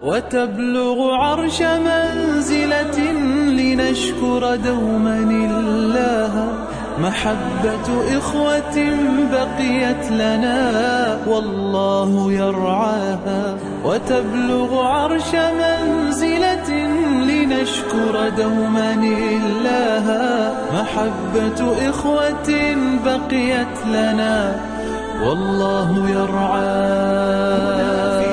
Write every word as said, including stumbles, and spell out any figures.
وتبلغ عرش منزلة لنشكر دوما الله. محبة إخوة بقيت لنا والله يرعاها. وتبلغ عرش منزلة لنشكر دوما الله. محبة إخوة بقيت لنا والله يرعاها.